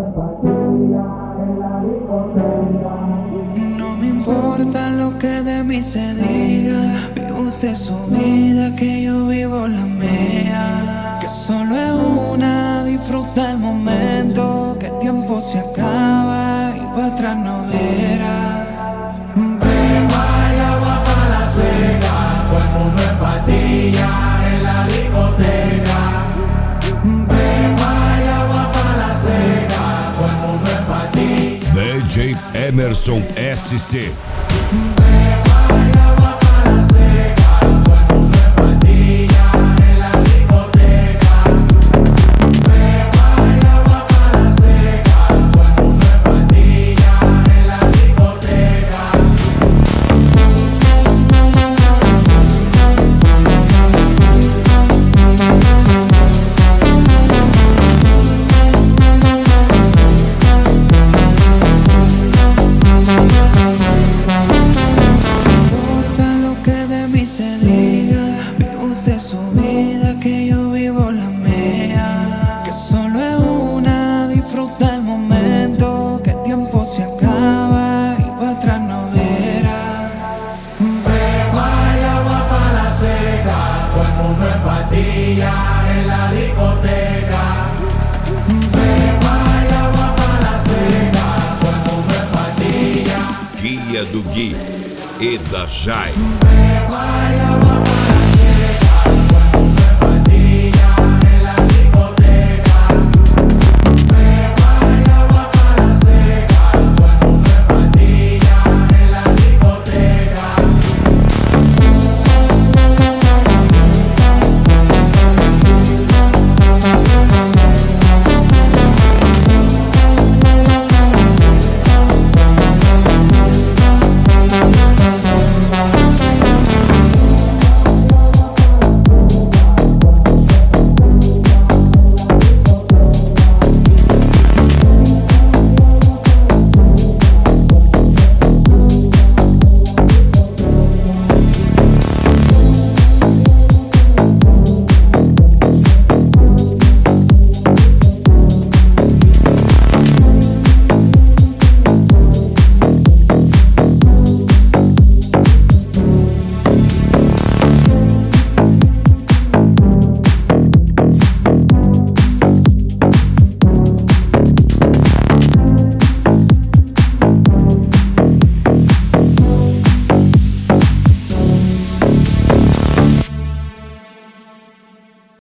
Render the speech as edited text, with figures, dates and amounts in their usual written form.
No me importa lo que de mí se diga, vive usted su vida, que yo vivo la mía. Que solo es una, disfruta el momento, que el tiempo se acaba y para atrás no verá. Beba y agua pa' la seca, todo el mundo en patilla en la discoteca. Beba y agua pa' la seca, todo el mundo en patilla. DJ Emerson SC. Beba y agua pa' la seca, todo el mundo en patilla en la discoteca. Beba y agua pa' la seca, todo el mundo en patilla en la discoteca. Importa lo que de mí se diga, vive usted su vida, que yo vivo la mía. Que solo es una, disfruta el momento, que el tiempo se acaba y para atrás no verá. Beba y agua pa' la seca, todo el mundo en patilla en la discoteca. Beba y agua pa' la seca, todo el mundo en patilla. Guia do Gui e da Jai. Beba